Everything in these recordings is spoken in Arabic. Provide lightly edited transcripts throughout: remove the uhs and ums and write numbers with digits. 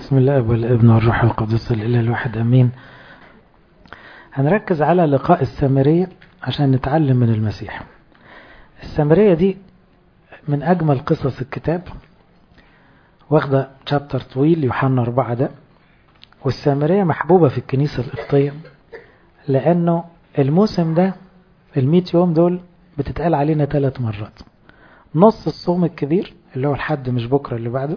بسم الله والابن والروح القدس الإله الواحد أمين. هنركز على لقاء السامرية عشان نتعلم من المسيح. السامرية دي من أجمل قصص الكتاب، واخدة شابتر طويل يوحنا 4 ده. والسامرية محبوبة في الكنيسة القبطية لأنه الموسم ده 100 يوم دول بتتقال علينا 3 مرات. نص الصوم الكبير اللي هو الحد مش بكرة اللي بعده،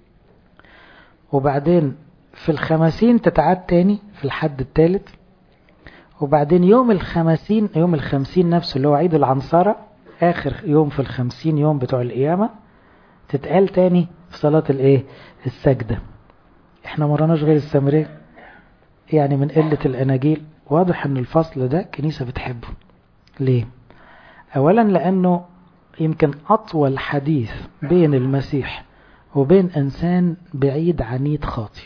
وبعدين في 50 تتعاد تاني في الحد الثالث، وبعدين يوم 50 نفسه اللي هو عيد العنصرة آخر يوم في 50 يوم بتوع القيامة تتقال تاني في صلاة السجدة. احنا مرناش غير السامرية يعني من قلة الأناجيل. واضح ان الفصل ده كنيسة بتحبه. ليه؟ أولا لأنه يمكن أطول حديث بين المسيح وبين إنسان بعيد عنيد خاطي.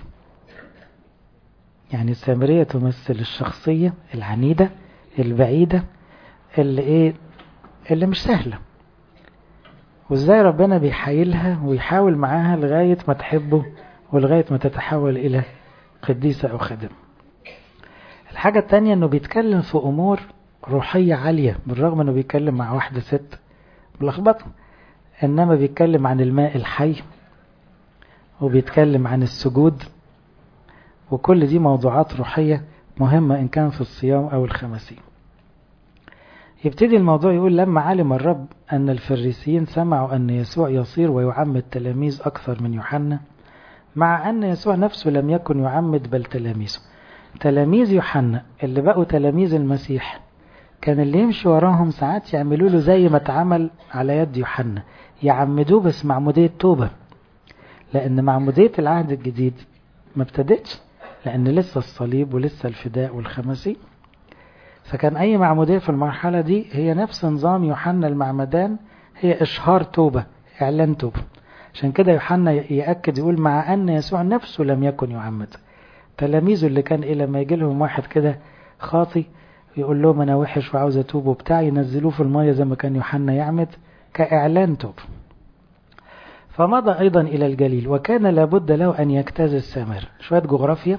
يعني السامرية تمثل الشخصية العنيدة البعيدة اللي مش سهلة، وازاي ربنا بيحايلها ويحاول معاها لغاية ما تحبه ولغاية ما تتحول إلى قديسة أو خادم. الحاجة التانية انه بيتكلم في أمور روحية عالية، بالرغم انه بيتكلم مع واحدة ست ملخبطة، انما بيتكلم عن الماء الحي وبيتكلم عن السجود، وكل دي موضوعات روحية مهمة إن كان في الصيام أو الخمسين. يبتدي الموضوع يقول: لما علم الرب أن الفريسيين سمعوا أن يسوع يصير ويعمد تلاميذ أكثر من يوحنا، مع أن يسوع نفسه لم يكن يعمد بل تلاميذه. تلاميذ يوحنا اللي بقوا تلاميذ المسيح كان اللي يمشي وراهم ساعات يعملوا له زي ما اتعمل على يد يوحنا، يعمدوه بس معمودية توبة، لأن معمودية العهد الجديد ما ابتدتش، لأن لسه الصليب ولسه الفداء والخمسين. فكان أي معمودية في المرحلة دي هي نفس نظام يوحنا المعمدان، هي إشهار توبة، إعلان توبة. عشان كده يوحنا يأكد يقول: مع أن يسوع نفسه لم يكن يعمد. تلاميذه اللي كان لما يجي لهم واحد كده خاطي يقول لهم أنا وحش وعاوز أتوب وبتاع، ينزلوه في المية زي ما كان يوحنا يعمد كإعلان توبة. فمضى أيضا إلى الجليل، وكان لابد له أن يجتاز السامرة. شوية جغرافيا.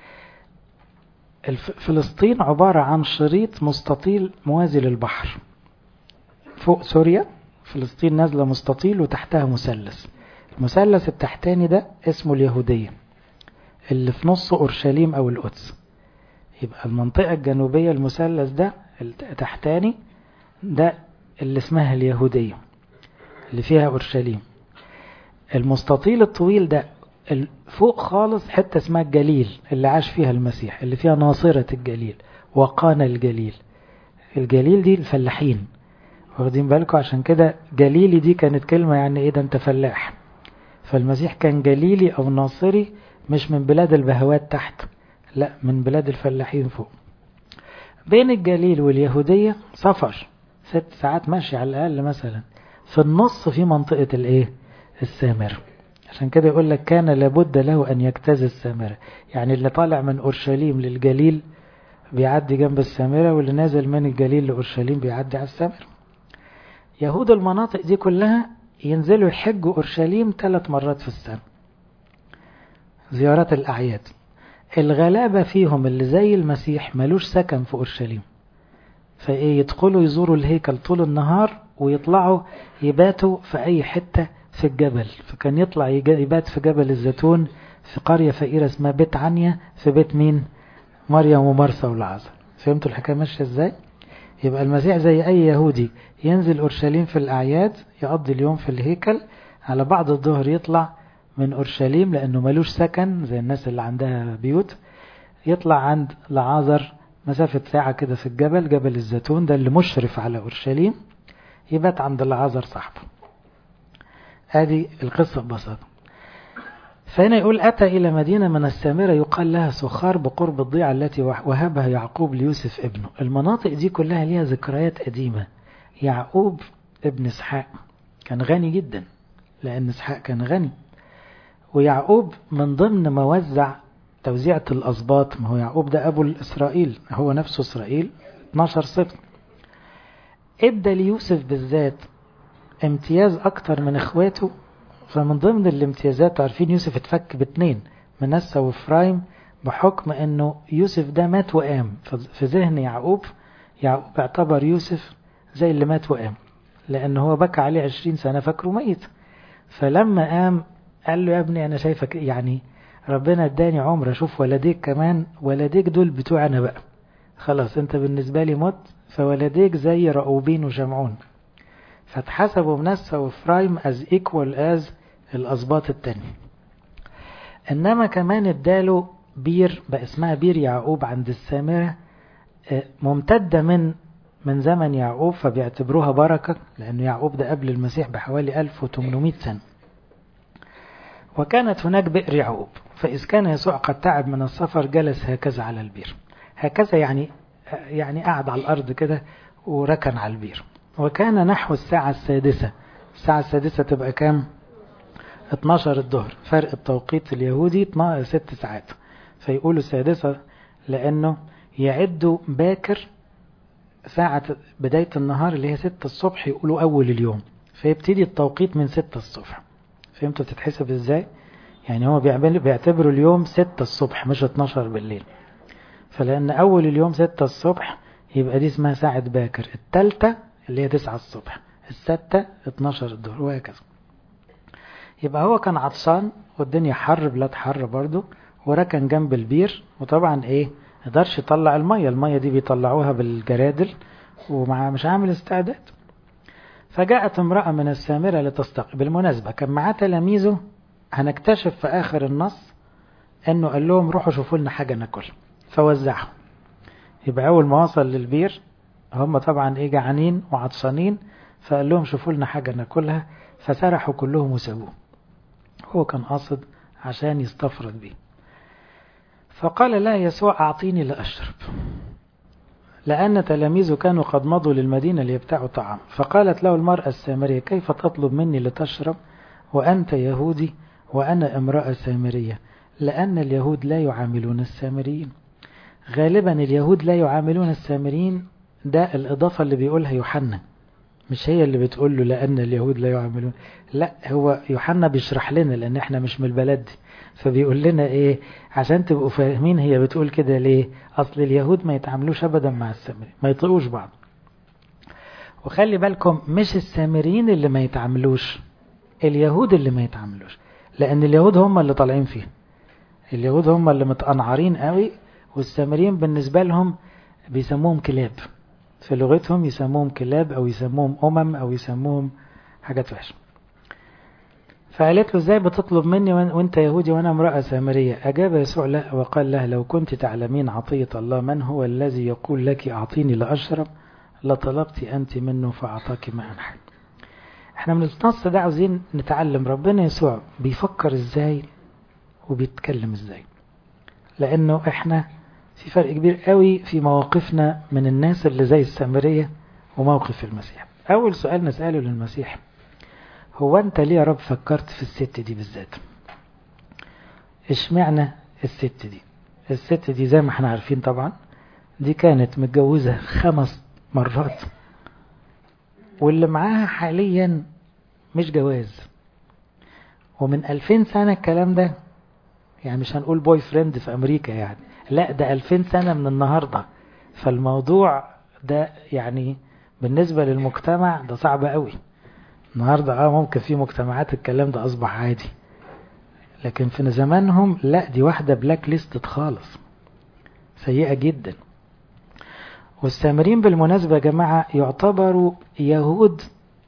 فلسطين عبارة عن شريط مستطيل موازي للبحر. فوق سوريا فلسطين نازلة مستطيل وتحتها مثلث. المثلث التحتاني ده اسمه اليهودية، اللي في نص أورشليم أو القدس. يبقى المنطقة الجنوبية المثلث ده التحتاني ده اللي اسمها اليهودية اللي فيها أورشليم. المستطيل الطويل ده فوق خالص حتة اسمها الجليل اللي عاش فيها المسيح، اللي فيها ناصرة الجليل وقانا الجليل. الجليل دي الفلاحين، واخدين بالكم؟ عشان كده جليلي دي كانت كلمة يعني ايه ده انت فلاح. فالمسيح كان جليلي او ناصري، مش من بلاد البهوات تحت، لا من بلاد الفلاحين فوق. بين الجليل واليهودية سفر 6 ساعات ماشي على الأقل مثلا. في النص في منطقة السامرة. عشان كده يقول لك كان لابد له أن يجتاز السامرة، يعني اللي طالع من أورشليم للجليل بيعدي جنب السامرة، واللي نازل من الجليل لأورشليم بيعدي على السامرة. يهود المناطق دي كلها ينزلوا يحجوا أورشليم 3 مرات في السنة، زيارات الأعياد. الغلابة فيهم اللي زي المسيح ملوش سكن في أورشليم، يدخلوا يزوروا الهيكل طول النهار ويطلعوا يباتوا في أي حتة في الجبل. فكان يطلع يبات في جبل الزيتون في قرية فقيرة اسمها بيت عنيا، في بيت مين؟ مريم ومرثا والعازر. فهمتوا الحكاية ماشية ازاي؟ يبقى المسيح زي أي يهودي ينزل أورشليم في الأعياد، يقضي اليوم في الهيكل، على بعد الظهر يطلع من أورشليم لأنه ملوش سكن زي الناس اللي عندها بيوت، يطلع عند العازر مسافة ساعة كده في الجبل، جبل الزيتون ده اللي مشرف على أورشليم، يبات عند العازر صاحبه. هذه القصة ببساطة. فهنا يقول: أتى إلى مدينة من السامرة يقال لها سخار بقرب الضيعة التي وهبها يعقوب ليوسف ابنه. المناطق دي كلها ليها ذكريات قديمة. يعقوب ابن إسحاق كان غني جدا، لأن إسحاق كان غني، ويعقوب من ضمن موزع توزيعة الأسباط. ما هو يعقوب ده أبو الإسرائيل، هو نفسه إسرائيل 12 سبط. ادى ليوسف بالذات امتياز أكتر من إخواته. فمن ضمن الامتيازات، عارفين يوسف اتفك ب2، منسى وإفرايم بحكم أنه يوسف ده مات وقام. في ذهن يعقوب اعتبر يوسف زي اللي مات وقام، لأنه هو بكى عليه 20 سنة فاكره ميت. فلما قام قال له يا ابني أنا شايفك يعني ربنا اداني عمر أشوف ولديك كمان، ولديك دول بتوعنا بقى، خلاص انت بالنسبة لي مت، فولديك زي رأوبين وشمعون. فاتحسبوا منسى وإفرايم as equal as الأسباط التاني. إنما كمان اداله بير بقى اسمها بير يعقوب عند السامرة، ممتدة من زمن يعقوب، فبيعتبروها بركة، لأن يعقوب ده قبل المسيح بحوالي 1800 سنة. وكانت هناك بئر يعقوب، فإذ كان يسوع قد تعب من السفر جلس هكذا على البير. هكذا يعني قعد على الأرض كده وركن على البير. وكان نحو الساعة السادسة. الساعة السادسة تبقى كام؟ 12 الظهر، فرق التوقيت اليهودي 6 ساعات، فيقولوا السادسة لأنه يعدوا باكر ساعة بداية النهار اللي هي 6 الصبح، يقولوا أول اليوم، فيبتدي التوقيت من 6 الصبح. فهمتوا تتحسب ازاي؟ يعني هو بيعتبروا اليوم 6 الصبح مش 12 بالليل، فلأن أول اليوم 6 الصبح يبقى دي اسمها ساعة باكر. التالتة اللي هي 9 الصبح، الستة 12 الظهر، وهكذا. يبقى هو كان عطشان والدنيا حر بلاد حر برضو، وركن جنب البير، وطبعا ايه مقدرش يطلع المية دي بيطلعوها بالجرادل، ومع مش عامل استعداد. فجاءت امرأة من السامرة لتستقي. بالمناسبة كان معاه تلاميذه، هنكتشف في آخر النص انه قال لهم روحوا شوفوا لنا حاجة ناكل، فوزعهم. يبقى أول ما وصل للبير هم طبعا ايه جعانين وعطشانين، فقال لهم شوفوا لنا حاجة ناكلها، فسرحوا كلهم وسابوه. هو كان قاصد عشان يستفرد بيه. فقال لا يسوع أعطيني لأشرب، لأن تلاميذه كانوا قد مضوا للمدينة ليبتاعوا طعام. فقالت له المرأة السامرية كيف تطلب مني لتشرب وأنت يهودي وأنا امرأة سامرية؟ لأن اليهود لا يعاملون السامريين. غالبا اليهود لا يعاملون السامريين، ده الإضافة اللي بيقولها يوحنا، مش هي اللي بتقول له لأن اليهود لا يعاملون. لا، هو يوحنا بيشرح لنا لأن احنا مش من البلد دي، فبيقول لنا ايه عشان تبقوا فاهمين هي بتقول كده ليه. أصل اليهود ما يتعاملوش أبدا مع السامريين، ما يطيقوش بعض. وخلي بالكم مش السامريين اللي ما يتعاملوش، اليهود اللي ما يتعاملوش، لأن اليهود هم اللي طالعين فيه، اليهود هم اللي متقنعرين قوي، والسامريين بالنسبة لهم بيسموهم كلاب، في لغتهم يسموهم كلاب أو يسموهم أو يسموهم حاجات وحشة. فقالت له ازاي بتطلب مني وانت يهودي وانا امرأة سامرية؟ أجاب يسوع له وقال له لو كنت تعلمين عطية الله من هو الذي يقول لك أعطيني لأشرب لطلبت أنت منه فأعطاك ماء حي. احنا من النص ده عاوزين نتعلم ربنا يسوع بيفكر ازاي وبيتكلم ازاي، لأنه احنا في فرق كبير قوي في مواقفنا من الناس اللي زي السامرية وموقف المسيح. أول سؤال نسأله للمسيح هو أنت ليه يا رب فكرت في الست دي بالذات؟ اشمعنى الست دي؟ الست دي زي ما احنا عارفين طبعا دي كانت متجوزة 5 مرات، واللي معاها حاليا مش جواز، ومن 2000 سنة الكلام ده، يعني مش هنقول بوي فريند في أمريكا يعني، لا ده 2000 سنة من النهاردة. فالموضوع ده يعني بالنسبة للمجتمع ده صعب قوي. النهاردة ممكن في مجتمعات الكلام ده أصبح عادي، لكن في زمانهم لا، دي واحدة بلاك ليست خالص، سيئة جدا. والسامريين بالمناسبة يا جماعة يعتبروا يهود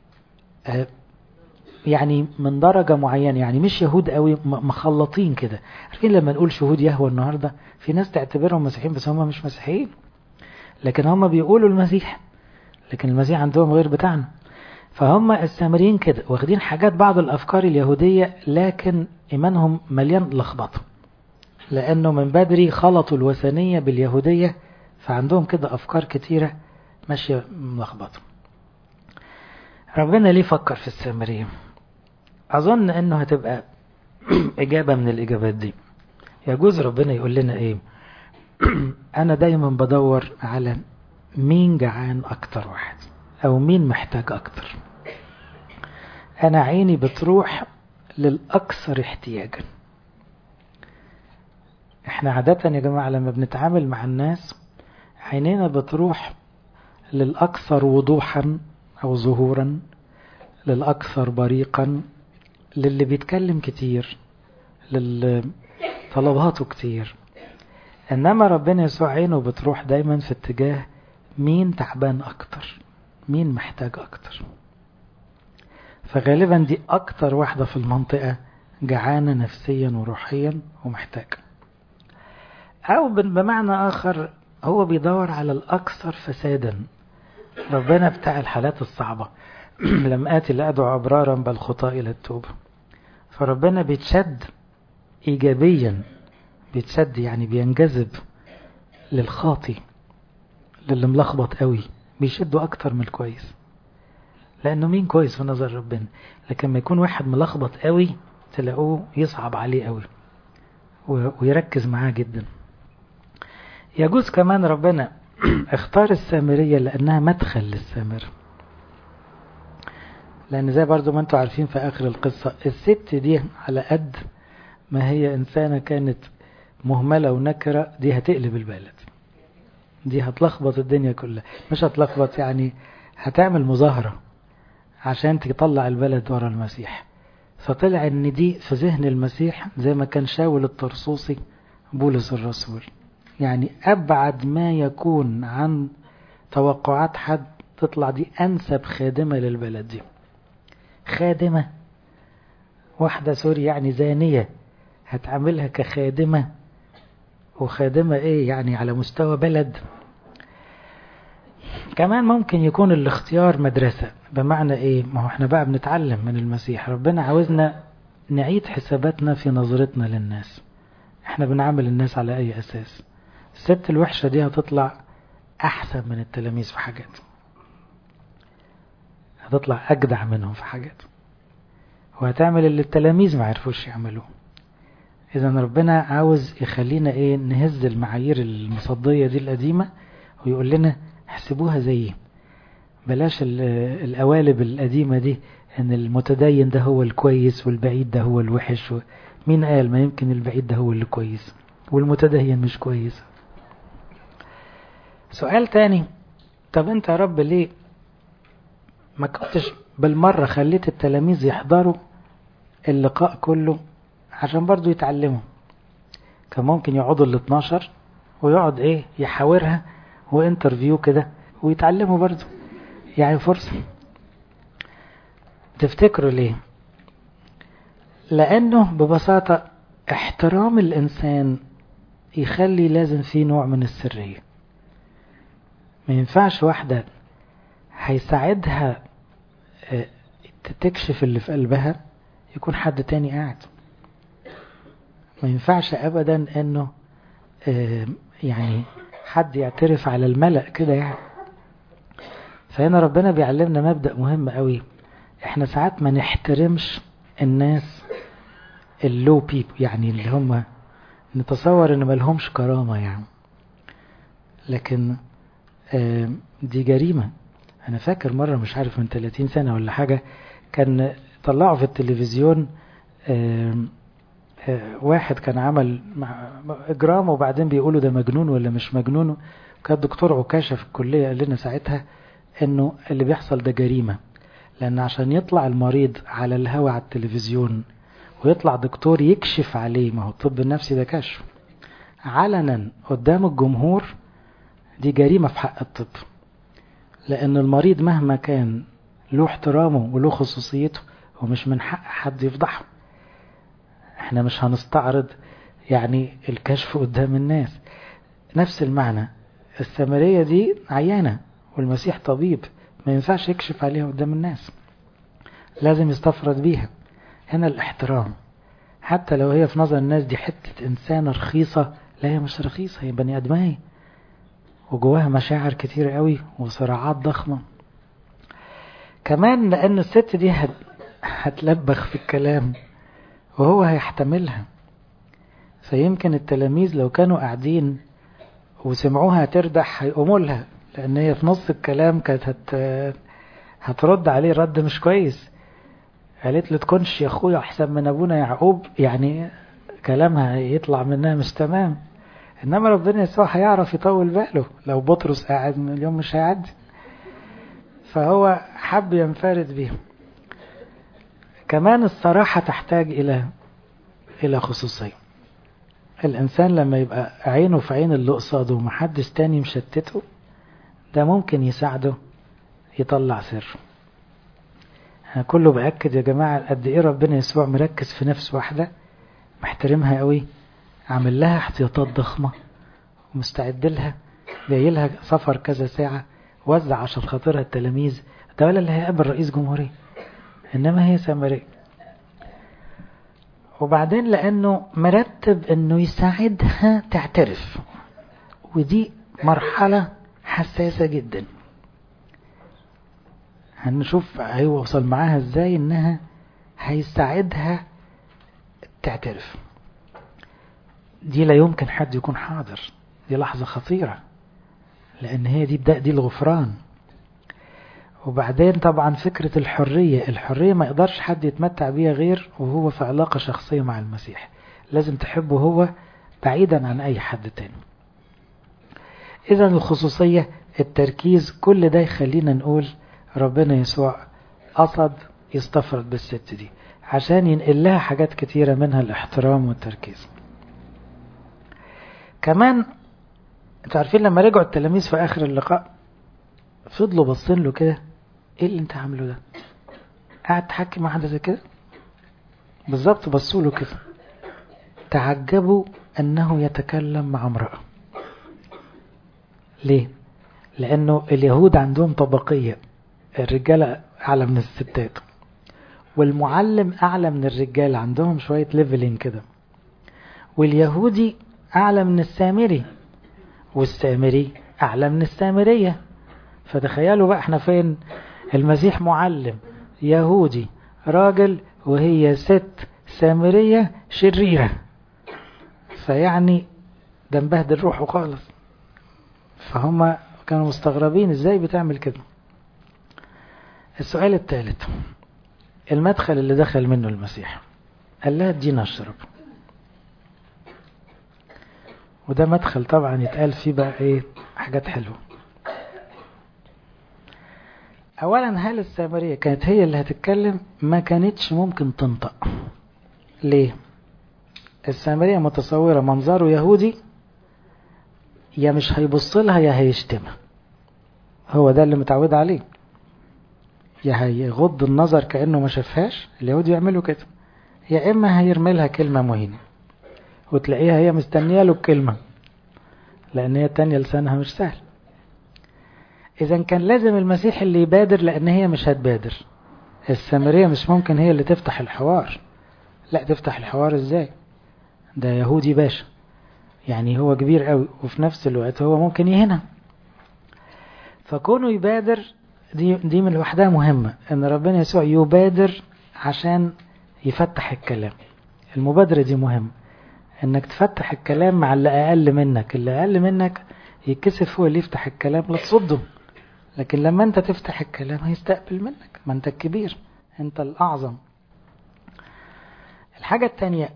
يعني من درجة معينة، يعني مش يهود قوي، مخلطين كده. عارفين لما نقول شهود يهوه النهاردة في ناس تعتبرهم مسيحيين بس هم مش مسيحيين، لكن هم بيقولوا المسيح، لكن المسيح عندهم غير بتاعنا. فهم السامريين كده واخدين حاجات بعض الأفكار اليهودية، لكن إيمانهم مليان لخبطة، لأنه من بدري خلطوا الوثنية باليهودية، فعندهم كده أفكار كتيرة ماشية ملخبطة. ربنا ليه فكر في السامريين؟ أظن أنه هتبقى إجابة من الإجابات دي. يجوز ربنا يقول لنا إيه؟ أنا دايما بدور على مين جعان أكتر واحد، أو مين محتاج أكتر. أنا عيني بتروح للأكثر احتياجا. احنا عادة يا جماعة لما بنتعامل مع الناس عينينا بتروح للأكثر وضوحا أو ظهورا، للأكثر بريقا، للي بيتكلم كتير، للي طلباته كتير. إنما ربنا يسوع عينه بتروح دايما في اتجاه مين تعبان أكتر، مين محتاج أكتر. فغالبا دي أكتر واحدة في المنطقة جعانة نفسيا وروحيا ومحتاج. أو بمعنى آخر هو بيدور على الأكثر فسادا. ربنا بتاع الحالات الصعبة لم آتي لأدعو أبرارا بل خطاة إلى التوبة. فربنا بيتشد إيجابيا، بيتشد يعني بينجذب للخاطي، للي ملخبط قوي بيشده أكتر من الكويس، لأنه مين كويس في نظر ربنا. لكن ما يكون واحد ملخبط قوي تلاقوه يصعب عليه قوي ويركز معاه جدا. يجوز كمان ربنا اختار السامرية لأنها مدخل للسامر، لأن زي برضو ما انتوا عارفين في آخر القصة الست دي على قد ما هي إنسانة كانت مهملة ونكرة، دي هتقلب البلد، دي هتلخبط الدنيا كلها. مش هتلخبط يعني هتعمل مظاهرة عشان تطلع البلد ورا المسيح. فطلع ان دي في ذهن المسيح زي ما كان شاول الطرسوسي بولس الرسول، يعني أبعد ما يكون عن توقعات حد تطلع دي أنسب خادمة للبلد دي. خادمة واحدة سوري يعني زانية هتعملها كخادمة، وخادمة ايه يعني على مستوى بلد. كمان ممكن يكون الاختيار مدرسة، بمعنى ايه؟ ما هو احنا بقى بنتعلم من المسيح. ربنا عاوزنا نعيد حساباتنا في نظرتنا للناس. احنا بنعامل الناس على اي اساس؟ الست الوحشة دي هتطلع احسن من التلاميذ في حاجات، هتطلع اجدع منهم في حاجات، وهتعمل اللي التلاميذ ما عرفوش يعملوه. اذا ربنا عاوز يخلينا ايه؟ نهز المعايير المصدية دي القديمة ويقول لنا احسبوها زي بلاش القوالب القديمة دي ان المتدين ده هو الكويس والبعيد ده هو الوحش. مين قال؟ ما يمكن البعيد ده هو اللي كويس والمتدين مش كويس. سؤال تاني، طب انت يا رب ليه ما كنتش بالمرة خليت التلاميذ يحضروا اللقاء كله عشان برضو يتعلموا؟ كان ممكن يقعدوا ال 12 ويقعد ايه يحاورها وانترفيو كده ويتعلموا برضو، يعني فرصة. تفتكروا ليه؟ لأنه ببساطة احترام الإنسان يخلي لازم فيه نوع من السرية. ما ينفعش واحدة هيساعدها تكشف اللي في قلبها يكون حد تاني قاعد. ما ينفعش أبدا أنه يعني حد يعترف على الملأ كده يعني. فهنا ربنا بيعلمنا مبدأ مهم قوي. احنا ساعات ما نحترمش الناس اللو بيبل، يعني اللي هم نتصور ان ملهمش كرامة يعني، لكن دي جريمة. انا فاكر مرة مش عارف من 30 سنة ولا حاجة كان طلعوا في التلفزيون واحد كان عمل اجرام وبعدين بيقولوا ده مجنون ولا مش مجنون. كان دكتور عكاشة في الكلية قال لنا ساعتها انه اللي بيحصل ده جريمة، لان عشان يطلع المريض على الهواء على التلفزيون ويطلع دكتور يكشف عليه، ما هو الطب النفسي ده كشف علنا قدام الجمهور، دي جريمة في حق الطب. لان المريض مهما كان له احترامه وله خصوصيته ومش من حق حد يفضحه. احنا مش هنستعرض يعني الكشف قدام الناس. نفس المعنى السامرية دي عيانة والمسيح طبيب، ما ينفعش يكشف عليها قدام الناس، لازم يستفرد بيها. هنا الاحترام، حتى لو هي في نظر الناس دي حتة إنسانة رخيصة، لا هي مش رخيصة، هي بني أدمية وجواها مشاعر كتير قوي وصراعات ضخمة. كمان لأن الست دي هتلبخ في الكلام وهو هيحتملها. فيمكن التلاميذ لو كانوا قاعدين وسمعوها تردح هيقوموا لها، لأن هي في نص الكلام كانت هترد عليه رد مش كويس. قالت له تكونش يا أخويا أحسن من أبونا يعقوب، يعني كلامها يطلع منها مش تمام. إنما ربنا يسوع هيعرف يطول باله، لو بطرس قاعد اليوم مش هيعدي. فهو حب ينفرد بيهم. كمان الصراحة تحتاج إلى خصوصية. الإنسان لما يبقى عينه في عين اللي قصاده ومحدش تاني مشتته، ده ممكن يساعده يطلع سر. كله بأكد يا جماعة قد إيه ربنا يسوع مركز في نفس واحدة، محترمها قوي، عامل لها احتياطات ضخمة ومستعد لها، جاي لها سفر كذا ساعة، وزع عشان خاطرها التلاميذ، ده ولا اللي هيقابل رئيس جمهورية، إنما هي سامرية. وبعدين لأنه مرتب إنه يساعدها تعترف، ودي مرحلة حساسة جدا. هنشوف هيوصل معاها ازاي انها هيساعدها تعترف. دي لا يمكن حد يكون حاضر، دي لحظة خطيرة، لان هي دي الغفران. وبعدين طبعا فكرة الحرية ما يقدرش حد يتمتع بيها غير وهو في علاقة شخصية مع المسيح، لازم تحبه هو بعيدا عن اي حد تاني. اذا الخصوصية، التركيز، كل ده يخلينا نقول ربنا يسوع قصد يستفرد بالست دي عشان ينقل لها حاجات كتيرة، منها الاحترام والتركيز. كمان انتوا عارفين لما رجعوا التلاميذ في آخر اللقاء فضلوا بصين له كده، ايه اللي انت عامله ده؟ قاعد تحكي مع حد زي كده؟ بالظبط بصوا له كده، تعجبوا أنه يتكلم مع امرأة. ليه؟ لأنه اليهود عندهم طبقية، الرجال أعلى من الستات، والمعلم أعلى من الرجال، عندهم شوية ليفلين كده. واليهودي أعلى من السامري، والسامري أعلى من السامرية. فتخيلوا بقى احنا فين، المسيح معلم يهودي راجل، وهي ست سامرية شريرة، فيعني ده مبهدل روحه خالص. فهم كانوا مستغربين ازاي بتعمل كده. السؤال الثالث، المدخل اللي دخل منه المسيح، قال لها ادينا اشرب. وده مدخل طبعا يتقال فيه بقى ايه حاجات حلوة. اولا هل السامرية كانت هي اللي هتتكلم؟ ما كانتش ممكن تنطق. ليه؟ السامرية متصورة منظره يهودي، يا مش هيبص لها يا هيشتمها، هو ده اللي متعود عليه، يا هيغض النظر كأنه ما شافهاش، اليهود يعملوا كده، يا إما هيرمي لها كلمة مهينة وتلاقيها هي مستنية له الكلمة، لأن هي التانية لسانها مش سهل. إذا كان لازم المسيح اللي يبادر، لأن هي مش هتبادر. السامرية مش ممكن هي اللي تفتح الحوار، لا تفتح الحوار إزاي؟ ده يهودي باشا، يعني هو كبير قوي، وفي نفس الوقت هو ممكن يهنا. فكونه يبادر دي من لوحدها مهمة، ان ربنا يسوع يبادر عشان يفتح الكلام. المبادرة دي مهمة، انك تفتح الكلام مع اللي اقل منك. اللي اقل منك يتكسف هو اللي يفتح الكلام، لا تصده، لكن لما انت تفتح الكلام هيستقبل منك، ما انت الكبير، انت الاعظم. الحاجة التانية،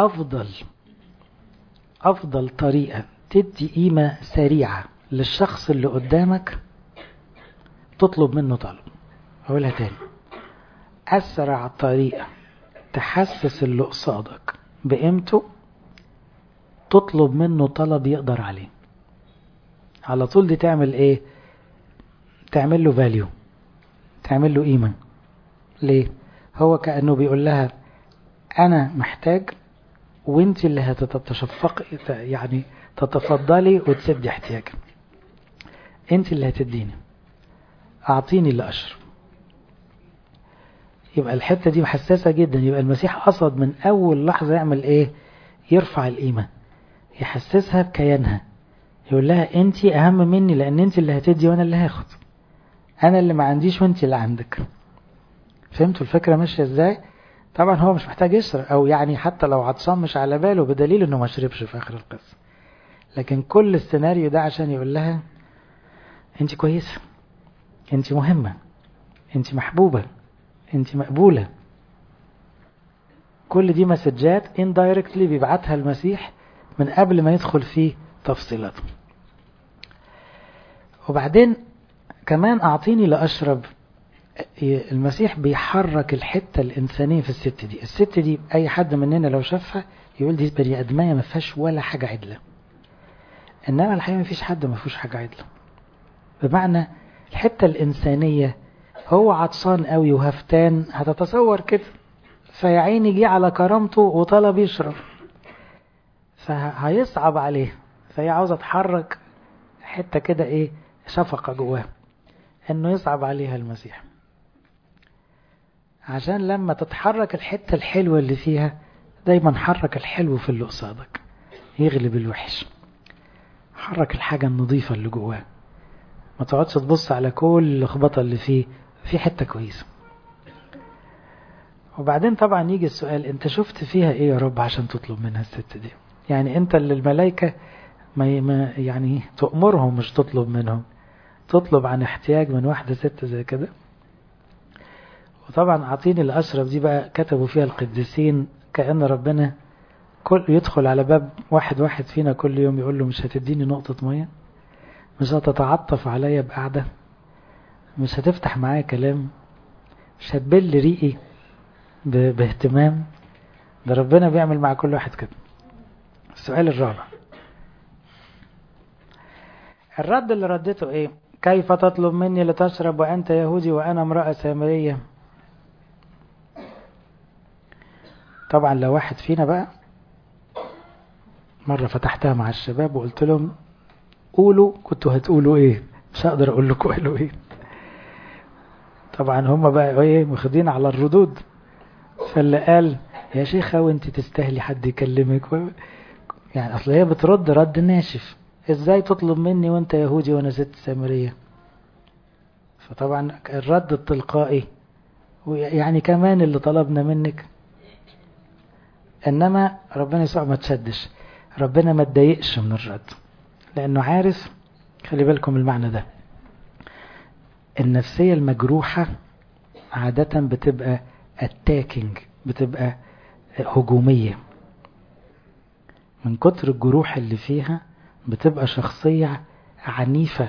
افضل طريقة تدي قيمة سريعة للشخص اللي قدامك تطلب منه طلب. اقولها تاني، اسرع طريقة تحسس اللي قصادك بقيمته تطلب منه طلب يقدر عليه على طول. دي تعمل ايه؟ تعمل له فاليو، تعمل له قيمة. ليه؟ هو كأنه بيقول لها انا محتاج، وانت اللي هتتشفق يعني تتفضلي وتسدي احتياجك، انت اللي هتديني، اعطيني اللي اشرب. يبقى الحتة دي حساسة جدا. يبقى المسيح قصد من اول لحظة يعمل ايه؟ يرفع القيمة، يحسسها بكيانها، يقول لها انت اهم مني، لان انت اللي هتدي وانا اللي هاخد، انا اللي ما عنديش وانت اللي عندك. فهمتوا الفكرة ماشية ازاي؟ طبعا هو مش محتاج يشرب، او يعني حتى لو عطشان مش على باله، بدليل انه ما شربش في اخر القصة. لكن كل السيناريو ده عشان يقول لها انت كويسة، انت مهمة، انت محبوبة، انت مقبولة. كل دي مسجات indirectly بيبعتها المسيح من قبل ما يدخل في تفصيلات. وبعدين كمان أعطيني لأشرب. المسيح بيحرك الحتة الإنسانية في الست دي. الست دي أي حد مننا لو شافها يقول دي بني أدمية ما فيهاش ولا حاجة عدلة، إنما الحقيقة ما فيش حد ما فيهوش حاجة عدلة. بمعنى الحتة الإنسانية، هو عطشان قوي وهفتان، هتتصور كده، فيعيني جه على كرامته وطلب يشرب، فهيصعب عليه، فهي عاوزة تحرك حتة كده ايه، شفقة جواه، انه يصعب عليها المسيح، عشان لما تتحرك الحتة الحلوة اللي فيها، دايما حرك الحلو في اللي قصادك يغلب الوحش. حرك الحاجة النظيفة اللي جواه، ما تقعدش تبص على كل اللخبطة اللي فيه، في حتة كويسة. وبعدين طبعا يجي السؤال، انت شفت فيها ايه يا رب عشان تطلب منها الست دي؟ يعني انت اللي الملائكة ما يعني تأمرهم مش تطلب منهم، تطلب عن احتياج من واحدة ست زي كده. وطبعا اعطيني الاشرف دي بقى كتبوا فيها القديسين كأن ربنا كل يدخل على باب واحد فينا كل يوم يقول له مش هتديني نقطة مية؟ مش هتتعطف عليا بقعدة؟ مش هتفتح معايا كلام؟ مش هتبل ريقي باهتمام؟ ده ربنا بيعمل مع كل واحد كده. السؤال الرابع، الرد اللي ردته ايه؟ كيف تطلب مني لتشرب وأنت يهودي وأنا امرأة سامرية؟ طبعا لو واحد فينا بقى، مرة فتحتها مع الشباب وقلت لهم قولوا كنتوا هتقولوا ايه، مش هقدر اقول لكم قالوا ايه. طبعا هم بقى ايه مخدين على الردود، فاللي قال يا شيخة وانت تستاهلي حد يكلمك يعني اصل هي بترد رد ناشف، ازاي تطلب مني وانت يهودي وانا ست سامرية؟ فطبعا الرد التلقائي يعني كمان اللي طلبنا منك. انما ربنا يسوع ما تشدش، ربنا ما تضايقش من الرد، لانه عارف. خلي بالكم المعنى ده، النفسية المجروحة عادة بتبقى attacking، بتبقى هجومية، من كتر الجروح اللي فيها بتبقى شخصية عنيفة،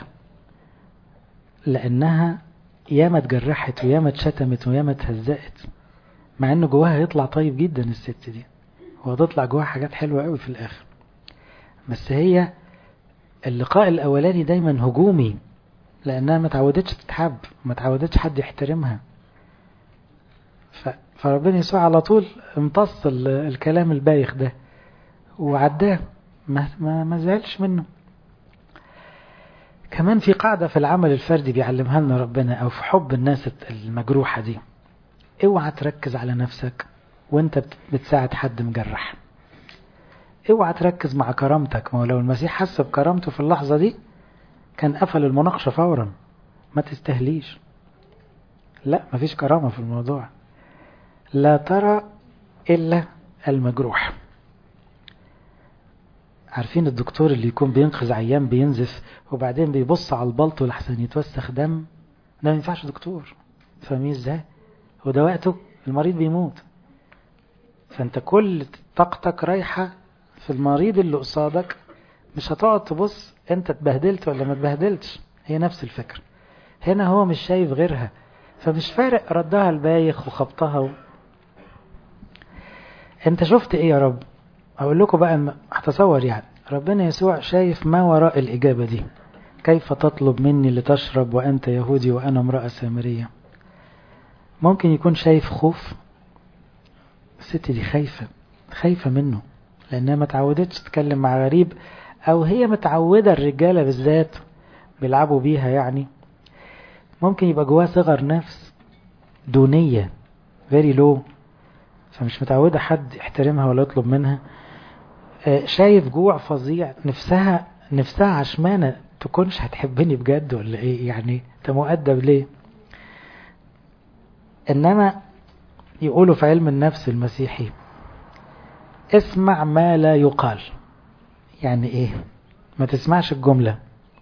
لأنها ياما اتجرحت وياما اتشتمت وياما اتهزقت، مع انه جواها يطلع طيب جدا الست دي، وهتطلع جواها حاجات حلوة قوي في الآخر. بس هي اللقاء الأولاني دايما هجومي، لأنها ما تعودتش تتحب، ما تعودتش حد يحترمها. فربنا يسوع على طول امتص الكلام البايخ ده وعداه، ما زعلش منه. كمان في قاعدة في العمل الفردي بيعلمها لنا ربنا، أو في حب الناس المجروحة دي، اوعى تركز على نفسك وانت بتساعد حد مجرح. اوعى تركز مع كرامتك، ما هو لو المسيح حس بكرامته في اللحظة دي كان قفل المناقشة فورا، ما تستهليش. لا، ما فيش كرامة في الموضوع، لا ترى إلا المجروح. عارفين الدكتور اللي يكون بينقذ عيان بينزف وبعدين بيبص على البلطو لحسن يتوسخ دم؟ ده ما ينفعش دكتور. فاهمين ازاي؟ وده وقته المريض بيموت، فانت كل طاقتك رايحة في المريض اللي قصادك، مش هتقعد تبص انت اتبهدلت ولا ما اتبهدلتش. هي نفس الفكرة هنا، هو مش شايف غيرها، فمش فارق ردها البايخ وخبطها انت شفت ايه يا رب؟ اقول لكم بقى، هتصور يعني ربنا يسوع شايف ما وراء الإجابة دي. كيف تطلب مني لتشرب وأنت يهودي وأنا امرأة سامرية؟ ممكن يكون شايف خوف، الست دي خايفة منه، لأنها ما تعودتش تتكلم مع غريب، أو هي متعودة الرجالة بالذات بيلعبوا بيها يعني. ممكن يبقى جواها صغر نفس، دونية، very low، فمش متعودة حد يحترمها ولا يطلب منها. شايف جوع فظيع، نفسها عشمانة، تكونش هتحبني بجد ولا ايه يعني؟ انت مؤدب ليه؟ انما يقولوا في علم النفس المسيحي اسمع ما لا يقال. يعني ايه؟ ما تسمعش الجملة،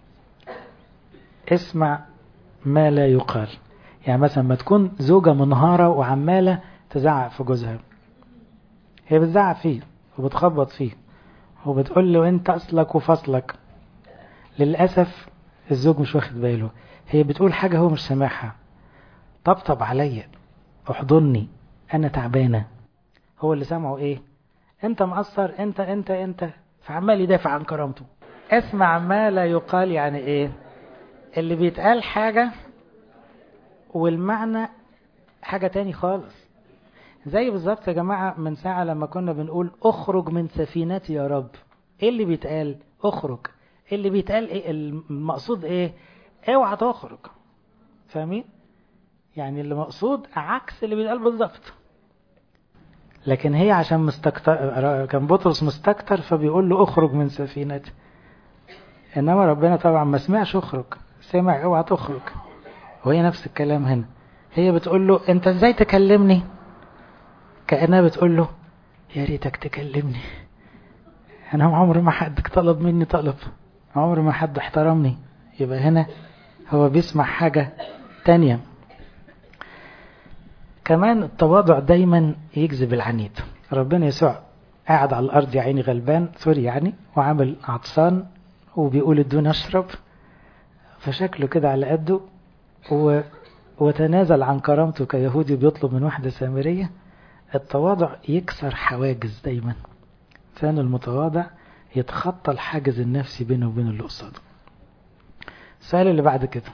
اسمع ما لا يقال. يعني مثلا ما تكون زوجة منهارة وعمالة تزعق في جوزها، هي بتزعق فيه وبتخبط فيه وبتقول له انت اصلك وفصلك. للأسف الزوج مش واخد باله، هي بتقول حاجة هو مش سامعها. طبطب عليا، احضني، انا تعبانة. هو اللي سامعه ايه؟ انت مقصر، انت. فعمال يدافع عن كرامته. اسمع ما لا يقال. يعني ايه اللي بيتقال؟ حاجة والمعنى حاجة تاني خالص. زي بالظبط يا جماعة من ساعة لما كنا بنقول اخرج من سفينتي يا رب. ايه اللي بيتقال؟ اخرج. اللي بيتقال ايه؟ المقصود ايه؟ اوعى تخرج. فاهمين؟ يعني اللي مقصود عكس اللي بيتقال بالظبط. لكن هي عشان مستكتر، كان بطرس مستكتر فبيقول له اخرج من سفينتي. انما ربنا طبعا ما سمعش اخرج، سمع اوعى تخرج. وهي نفس الكلام هنا. هي بتقول له انت ازاي تكلمني؟ كأنها بتقول له يا ريتك تكلمني، انا عمر ما حد طلب مني طلب، عمر ما حد احترمني. يبقى هنا هو بيسمع حاجة تانية. كمان التواضع دايما يجذب العنيد. ربنا يسوع قاعد على الارض يا عيني غلبان، سوري يعني، وعامل عطسان وبيقول ادوني اشرب، فشكله كده على قده وتنازل عن كرامته كيهودي بيطلب من واحدة سامرية. التواضع يكسر حواجز دايما. الإنسان المتواضع يتخطى الحاجز النفسي بينه وبين اللي قصاده. السؤال اللي بعد كده،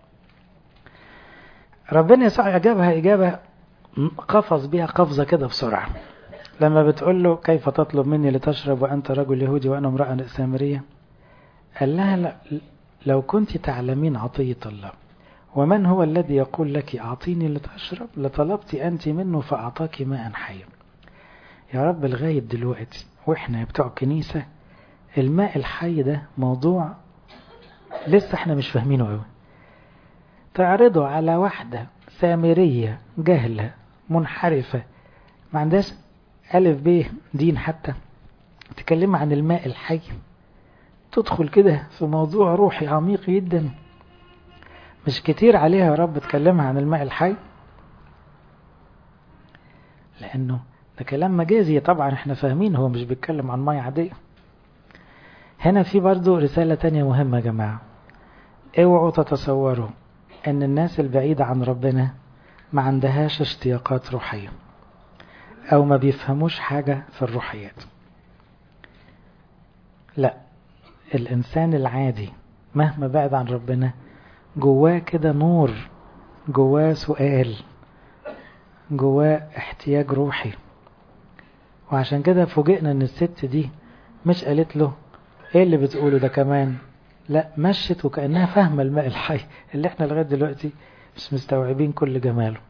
ربنا يسوع أجابها إجابة قفز بيها قفزة كده بسرعة. لما بتقول له كيف تطلب مني لتشرب وأنت رجل يهودي وأنا امرأة سامرية؟ قال لها لو كنت تعلمين عطية الله ومن هو الذي يقول لك أعطيني لتشرب لطلبت أنت منه فأعطاك ماء حيا. يا رب لغاية دلوقتي وإحنا بتوع كنيسة الماء الحي ده موضوع لسه احنا مش فاهمينه قوي. تعرضه على واحدة سامرية جهلة منحرفة ما عندهاش ألف ب دين حتى، تكلم عن الماء الحي، تدخل كده في موضوع روحي عميق جدا. مش كتير عليها يا رب تكلمها عن الماء الحي، لأنه ده كلام مجازي طبعا احنا فاهمين هو مش بيتكلم عن مية عادية. هنا في برضو رسالة تانية مهمة يا جماعة. اوعوا تتصوروا ان الناس البعيدة عن ربنا ما عندهاش اشتياقات روحية او ما بيفهموش حاجة في الروحيات. لا، الانسان العادي مهما بعد عن ربنا جواه كده نور، جواه سؤال، جواه احتياج روحي. وعشان كده فوجئنا ان الست دي مش قالت له ايه اللي بتقوله ده كمان، لا مشت وكأنها فاهمة الماء الحي اللي احنا لغاية دلوقتي مش مستوعبين كل جماله.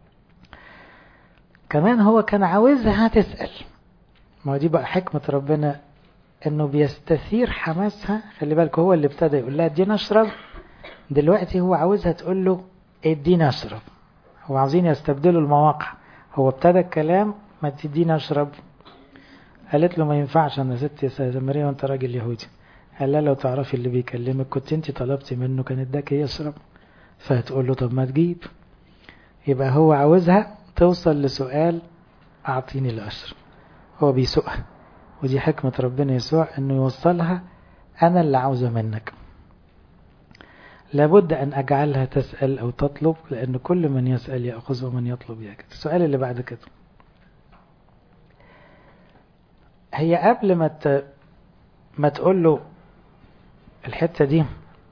كمان هو كان عاوزها تسأل. ما دي بقى حكمة ربنا انه بيستثير حماسها. خلي بالك هو اللي ابتدى يقول لها ادينا اشرب، دلوقتي هو عاوزها تقول له ادينا اشرب. هو عاوزين يستبدلوا المواقع. هو ابتدى الكلام ما تدينا اشرب، قالت له ما ينفعش انا ست يا سامرية وانت راجل يهودي. قال لها لو تعرفي اللي بيكلمك كنت انت طلبتي منه كان اداك يشرب. فهتقول له طب ما تجيب. يبقى هو عاوزها توصل لسؤال اعطيني الاشرب، هو بيسوقها. ودي حكمة ربنا يسوع انه يوصلها انا اللي عاوزه منك. لابد ان اجعلها تسأل او تطلب، لان كل من يسأل يأخذ ومن يطلب يجد. السؤال اللي بعد كده، هي قبل ما تقول له الحتة دي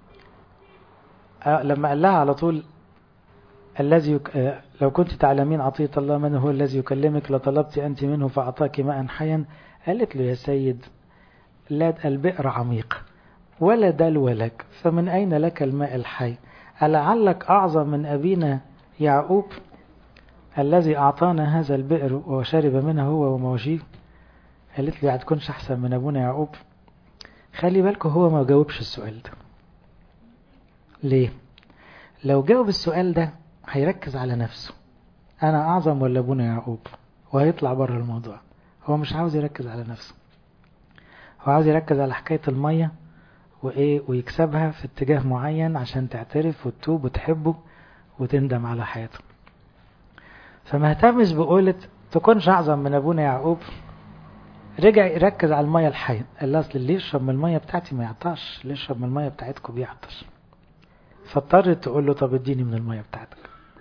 لما قال لها على طول الذي لو كنت تعلمين عطية الله من هو الذي يكلمك لطلبت أنت منه فأعطاك ماء حيا. قالت له يا سيد لا البئر عميق ولا دلو لك فمن أين لك الماء الحي؟ ألعلك أعظم من أبينا يعقوب الذي أعطانا هذا البئر وشرب منه هو ومواشيه؟ قالت لي هتكونش أحسن من أبونا يعقوب؟ خلي بالكم هو ما جاوبش السؤال ده. ليه؟ لو جاوب السؤال ده هيركز على نفسه، أنا أعظم ولا أبونا يعقوب، وهيطلع بره الموضوع. هو مش عاوز يركز على نفسه، هو عاوز يركز على حكاية المية وإيه ويكسبها في اتجاه معين عشان تعترف وتتوب وتحبه وتندم على حياته. فما اهتمش بقولة تكونش أعظم من أبونا يعقوب. رجع يركز على المية الحية، قال له اصل اللي يشرب من المية بتاعتي ما يعطش، اللي يشرب من المية بتاعتكم بيعطش. فاضطرت تقول له طب اديني من المية بتاعتك.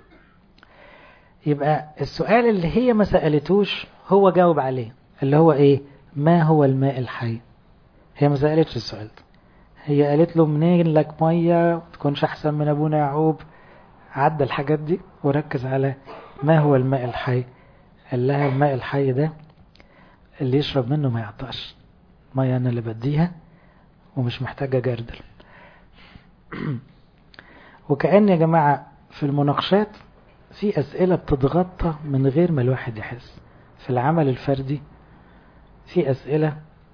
يبقى السؤال اللي هي ما سألتوش هو جاوب عليه، اللي هو ايه؟ ما هو الماء الحي؟ هي ما سألتش السؤال ده، هي قالت له منين لك مية تكونش احسن من ابونا يعقوب، عدى الحاجات دي وركز على ما هو الماء الحي. قال لها الماء الحي ده اللي يشرب منه ما يعطش، مية انا اللي بديها ومش محتاجة جردل. وكأن يا جماعة في المناقشات في أسئلة بتتغطى من غير ما الواحد يحس. في العمل الفردي في أسئلة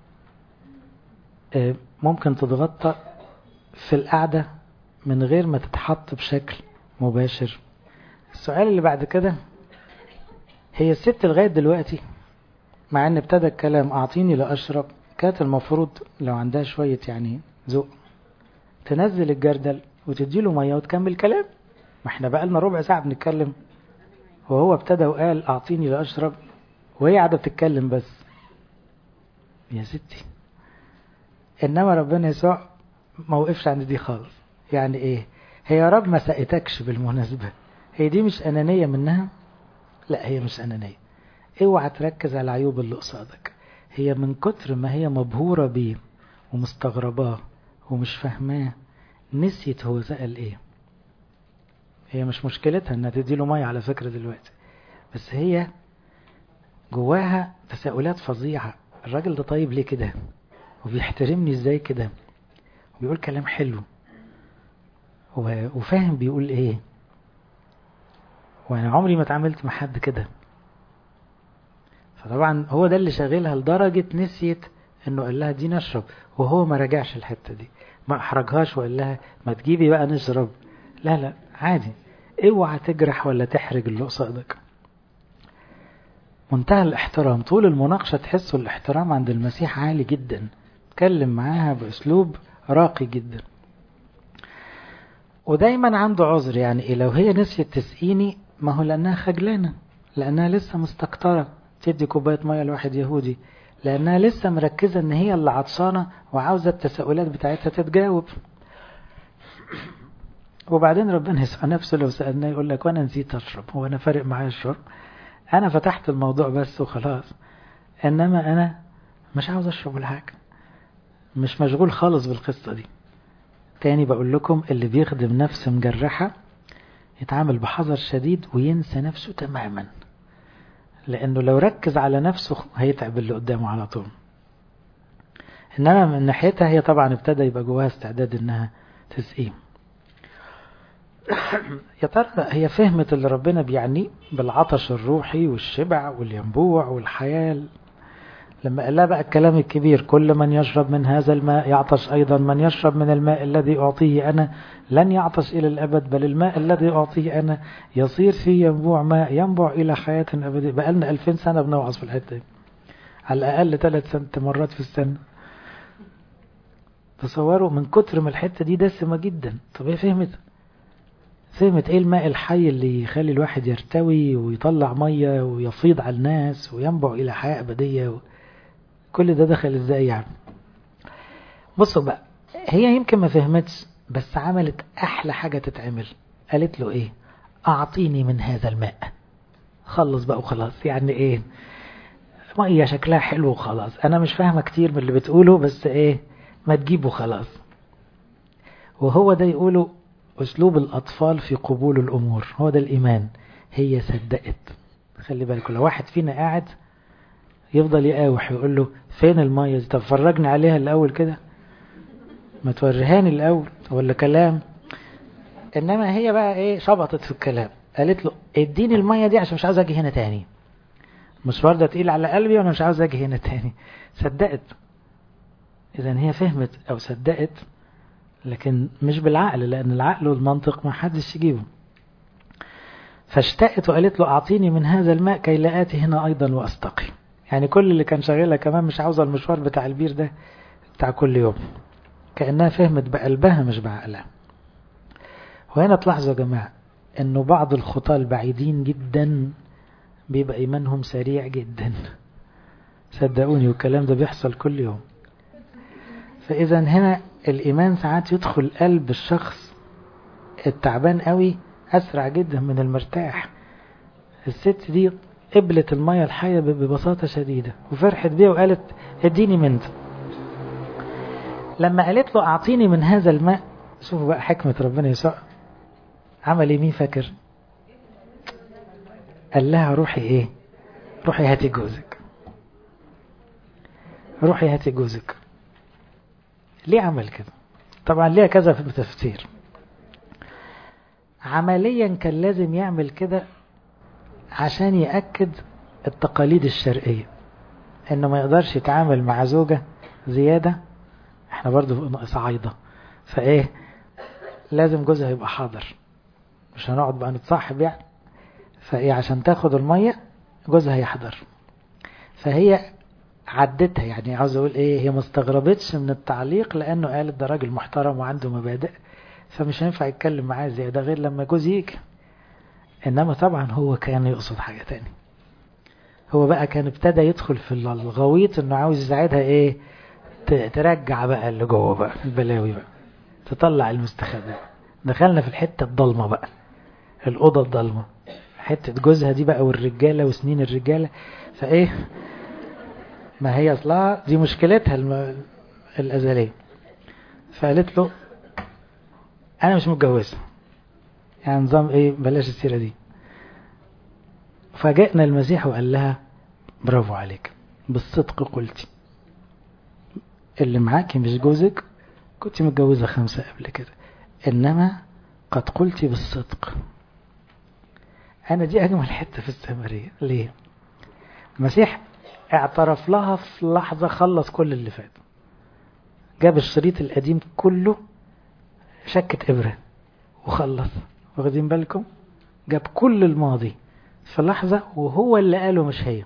ممكن تتغطى في القعدة من غير ما تتحط بشكل مباشر. السؤال اللي بعد كده، هي الست لغاية دلوقتي مع ان ابتدى الكلام أعطيني لأشرب، كانت المفروض لو عندها شوية يعني ذوق تنزل الجردل وتديله مية وتكمل كلام. ما احنا بقالنا ربع ساعة بنتكلم وهو ابتدى وقال أعطيني لأشرب وهي قاعدة بتتكلم بس. يا ستي، إنما ربنا يسوع ما وقفش عند دي خالص. يعني إيه؟ هي يا رب ما سأتكش بالمناسبة، هي دي مش أنانية منها؟ لا، هي مش أنانية. اوعى تركز على عيوب اللي قصادك، هي من كتر ما هي مبهورة بيه ومستغرباه ومش فاهماه نسيت هو سأل إيه. هي مش مشكلتها انها تديله مية على فكرة دلوقتي، بس هي جواها تساؤلات فظيعة. الراجل ده طيب ليه كده؟ وبيحترمني ازاي كده؟ وبيقول كلام حلو وفاهم بيقول ايه، وانا عمري ما اتعاملت مع حد كده. فطبعا هو ده اللي شاغلها لدرجة نسيت انه قال لها دي نشرب، وهو ما رجعش الحتة دي، ما احرجهاش وقال لها ما تجيبي بقى نشرب. لا لا، عادي. اوعى تجرح ولا تحرج اللي قصادك. منتهى الاحترام طول المناقشة، تحسوا الاحترام عند المسيح عالي جدا، تكلم معاها بأسلوب راقي جدا. ودايما عنده عذر، يعني إيه؟ لو هي نسيت تسقيني ما هو لأنها خجلانة، لأنها لسه مستكترة تدي كوباية مية لواحد يهودي، لأنها لسه مركزة ان هي اللي عطشانة وعاوزة التساؤلات بتاعتها تتجاوب. وبعدين ربنا يسأل نفسه لو سألناه يقول لك وانا نسيت اشرب، هو انا فارق معايا الشرب؟ انا فتحت الموضوع بس وخلاص، انما انا مش عاوز اشرب ولا حاجة، مش مشغول خالص بالقصة دي. تاني بقول لكم، اللي بيخدم نفس مجرحة يتعامل بحذر شديد وينسى نفسه تماما، لانه لو ركز على نفسه هيتعب اللي قدامه على طول. انما من ناحيتها هي طبعا ابتدى يبقى جواها استعداد انها تسقيه. يا ترى هي فهمت اللي ربنا بيعنيه بالعطش الروحي والشبع والينبوع والحياة؟ لما قال لها بقى الكلام الكبير، كل من يشرب من هذا الماء يعطش أيضا، من يشرب من الماء الذي أعطيه أنا لن يعطش إلى الأبد، بل الماء الذي أعطيه أنا يصير فيه ينبوع ماء ينبع إلى حياة أبدية. بقى لنا 2000 سنة بنوعظ في الحتة دي، على الأقل 3 مرات في السنة. تصوروا من كتر ما الحتة دي دسمة جدا. طب هي فهمت ايه الماء الحي اللي يخلي الواحد يرتوي ويطلع مية ويفيض على الناس وينبع إلى حياة أبدية. كل ده دخل ازاي يعني؟ بصوا بقى، هي يمكن ما فهمتش بس عملت أحلى حاجة تتعمل. قالت له ايه؟ أعطيني من هذا الماء. خلص بقى وخلاص. يعني ايه؟ مية شكلها حلو وخلاص، أنا مش فاهمة كتير من اللي بتقوله، بس ايه، ما تجيبه خلاص. وهو ده يقوله أسلوب الأطفال في قبول الأمور، هو ده الإيمان. هي صدقت. خلي بالكم، لو واحد فينا قاعد يفضل يقاوح يقول له فين المية دي؟ طب فرجني عليها الأول كده، ما توريهاني الأول ولا كلام. إنما هي بقى إيه، شبطت في الكلام، قالت له اديني المية دي عشان مش عاوز أجي هنا تاني، مشوار ده تقيل على قلبي وأنا مش عاوز أجي هنا تاني. صدقت. إذن هي فهمت أو صدقت، لكن مش بالعقل، لأن العقل والمنطق ما حدش يجيبه. فاشتقت وقالت له أعطيني من هذا الماء كي لا آتي هنا أيضا وأستقي. يعني كل اللي كان شغالها كمان مش عاوزة المشوار بتاع البير ده بتاع كل يوم. كأنها فهمت بقلبها مش بعقلها. وهنا تلاحظوا يا جماعة أنه بعض الخطاة البعيدين جدا بيبقى إيمانهم سريع جدا، صدقوني والكلام ده بيحصل كل يوم. فإذا هنا الإيمان ساعات يدخل قلب الشخص التعبان قوي أسرع جدا من المرتاح. الست دي قبلت المية الحية ببساطة شديدة وفرحت بيه وقالت اديني من ده. لما قالت له أعطيني من هذا الماء، شوفوا بقى حكمة ربنا يسوع عمل ايه. مين فاكر؟ قال لها روحي ايه؟ روحي هاتي جوزك. روحي هاتي جوزك. ليه عمل كده؟ طبعا ليه كذا في التفسير. عمليا كان لازم يعمل كده عشان يأكد التقاليد الشرقية انه ما يقدرش يتعامل مع زوجة زيادة. احنا برضو صعايدة، فايه لازم جوزها يبقى حاضر، مش هنقعد بقى نتصاحب يعني. فايه عشان تاخد المية جوزها يحضر. فهي عدتها، يعني عاوز اقول ايه، هي ما استغربتش من التعليق لانه قالت ده راجل محترم وعنده مبادئ، فمش هينفع يتكلم معاه زيادة غير لما جوز يجي. انما طبعا هو كان يقصد حاجة تاني. هو بقى كان ابتدى يدخل في الغويط انه عاوز يساعدها ايه، ترجع بقى اللي جوه بقى البلاوي بقى، تطلع المستخبي. دخلنا في الحتة الضلمة بقى، الأوضة الضلمة، حتة جوزها دي بقى والرجالة وسنين الرجالة. فايه ما هي اصلها دي مشكلتها الأزلية. فقالت له انا مش متجوزة، يعني نظام ايه، بلاش السيرة دي. فجاءنا المسيح وقال لها برافو عليك، بالصدق قلتي، اللي معاكي مش جوزك، كنت متجوزة 5 قبل كده، انما قد قلتي بالصدق. انا دي اجمل حتة في السامرية. ليه؟ المسيح اعترف لها في لحظة، خلص كل اللي فات، جاب الشريط القديم كله، شكت إبرة وخلص. واخدين بالكم؟ جاب كل الماضي في لحظة، وهو اللي قاله مش هي،